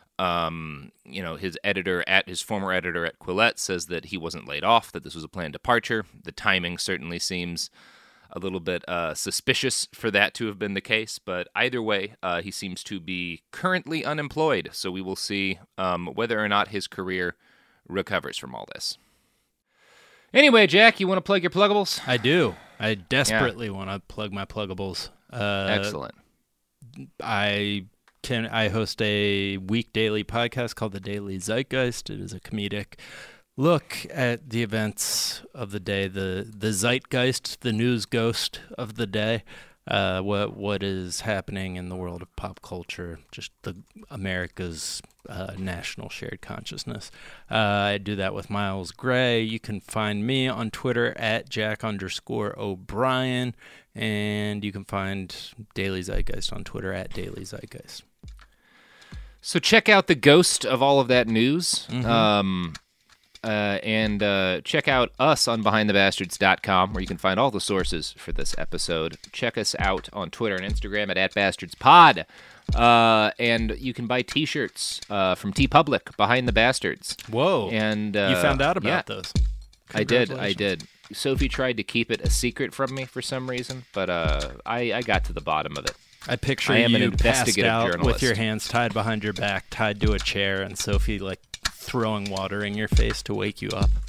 His former editor at Quillette says that he wasn't laid off, that this was a planned departure. The timing certainly seems a little bit suspicious for that to have been the case, but either way, he seems to be currently unemployed, so we will see whether or not his career recovers from all this. Anyway, Jack, you want to plug your pluggables? I do. I desperately want to plug my pluggables. Excellent. I host a week daily podcast called The Daily Zeitgeist. It is a comedic look at the events of the day, the zeitgeist, the news ghost of the day, what is happening in the world of pop culture, just America's national shared consciousness. I do that with Miles Gray. You can find me on Twitter at Jack_O'Brien, and you can find Daily Zeitgeist on Twitter at Daily Zeitgeist. So check out the ghost of all of that news. Mm-hmm. And check out us on BehindTheBastards.com, where you can find all the sources for this episode. Check us out on Twitter and Instagram at @BastardsPod. And you can buy T-shirts from TeePublic, Behind the Bastards. Whoa. And you found out about those. I did. Sophie tried to keep it a secret from me for some reason, but I got to the bottom of it. I picture I am you an investigative passed out journalist with your hands tied behind your back, tied to a chair, and Sophie throwing water in your face to wake you up.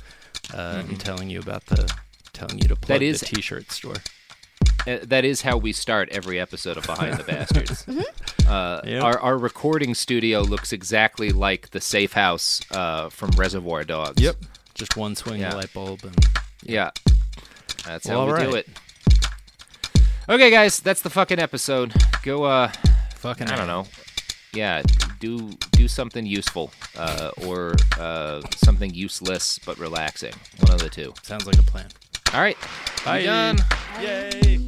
and telling you to plug the T-shirt store. That is how we start every episode of Behind the Bastards. Our recording studio looks exactly like the safe house from Reservoir Dogs. Yep. Just one swing light bulb. That's how we do it. Okay, guys, that's the fucking episode. Go, I don't know. Yeah, do something useful or something useless but relaxing. One of the two. Sounds like a plan. All right. Bye. Done. Yay.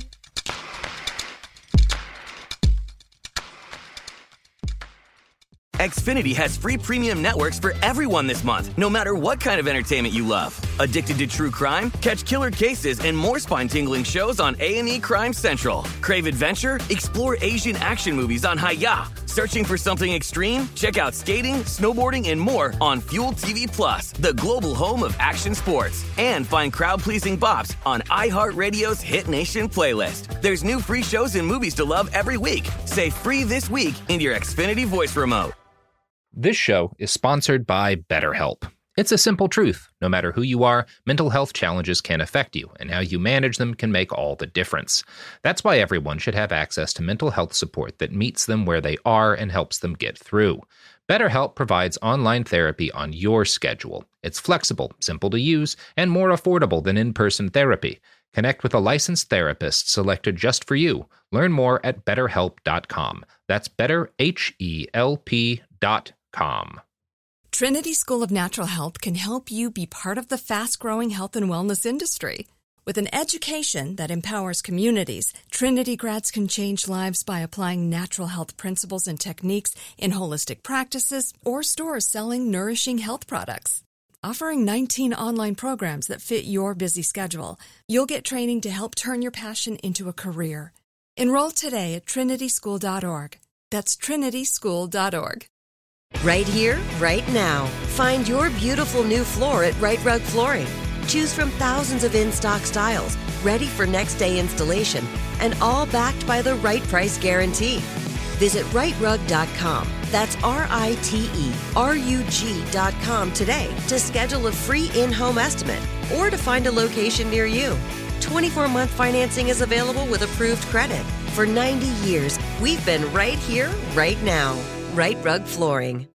Xfinity has free premium networks for everyone this month, no matter what kind of entertainment you love. Addicted to true crime? Catch killer cases and more spine-tingling shows on A&E Crime Central. Crave adventure? Explore Asian action movies on Hi-YAH. Searching for something extreme? Check out skating, snowboarding, and more on Fuel TV Plus, the global home of action sports. And find crowd-pleasing bops on iHeartRadio's Hit Nation playlist. There's new free shows and movies to love every week. Say free this week in your Xfinity voice remote. This show is sponsored by BetterHelp. It's a simple truth. No matter who you are, mental health challenges can affect you, and how you manage them can make all the difference. That's why everyone should have access to mental health support that meets them where they are and helps them get through. BetterHelp provides online therapy on your schedule. It's flexible, simple to use, and more affordable than in-person therapy. Connect with a licensed therapist selected just for you. Learn more at BetterHelp.com. That's BetterHelp.com. Trinity School of Natural Health can help you be part of the fast-growing health and wellness industry. With an education that empowers communities, Trinity grads can change lives by applying natural health principles and techniques in holistic practices or stores selling nourishing health products. Offering 19 online programs that fit your busy schedule, you'll get training to help turn your passion into a career. Enroll today at trinityschool.org. That's trinityschool.org. Right here, right now. Find your beautiful new floor at Right Rug Flooring. Choose from thousands of in-stock styles, ready for next day installation, and all backed by the right price guarantee. Visit rightrug.com. That's RITERUG.com today to schedule a free in-home estimate or to find a location near you. 24-month financing is available with approved credit. For 90 years, we've been right here, right now. Right Rug Flooring.